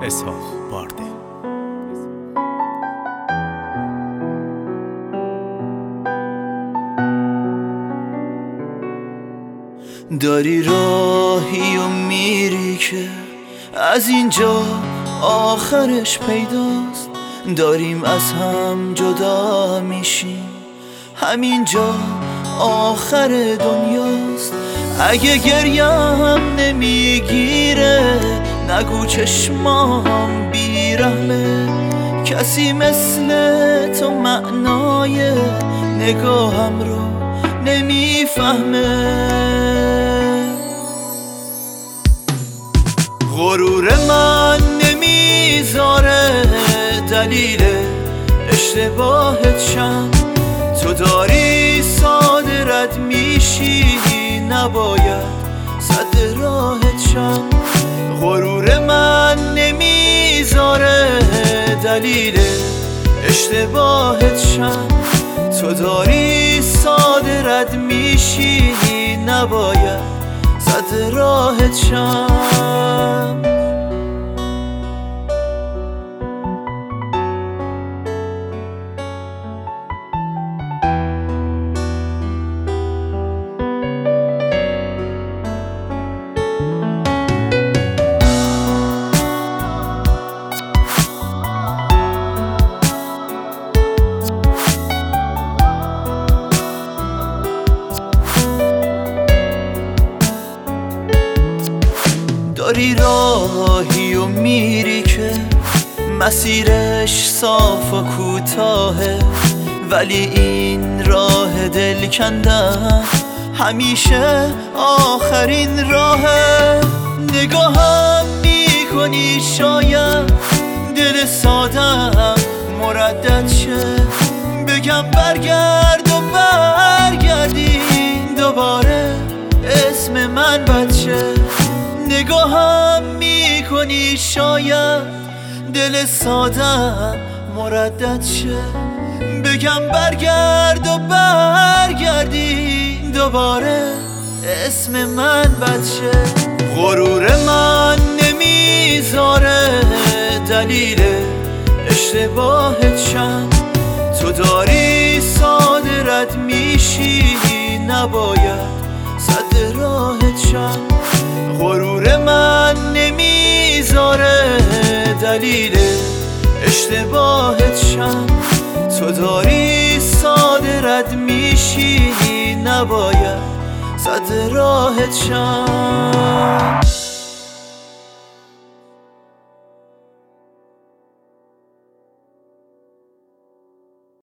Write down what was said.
اسحاق بارده. داری راهی و میری که از اینجا آخرش پیداست، داریم از هم جدا میشیم، همینجا آخر دنیاست. اگه گریم نمیگیره نگو چشمام بیرحمه، کسی مثل تو معنای نگاهم رو نمیفهمه. غرور من نمیذاره دلیل اشتباهت شم، تو داری ساده رد میشی نباید سد راهت شم. غرور من نمیذاره دلیل اشتباهت شم، تو داری ساده رد میشی نباید سد راهت شم. داری راهی و میری که مسیرش صاف و کوتاهه، ولی این راه دل کندن همیشه آخرین راهه. نگاهم میکنی شاید دل سادم مردد شه، بگم برگرد و برگردی دوباره اسم من بچه. نگاهم میکنی شاید دل سادم مردد شه، بگم برگرد و برگردی دوباره اسم من بچه. غرور من نمیذاره دلیل اشتباهت شم، تو داری ساده رد میشی نباید سد راهت شم. غرور من نمیذاره دلیل اشتباهت شم، تو داری ساده رد میشی نباید سد راهت شم.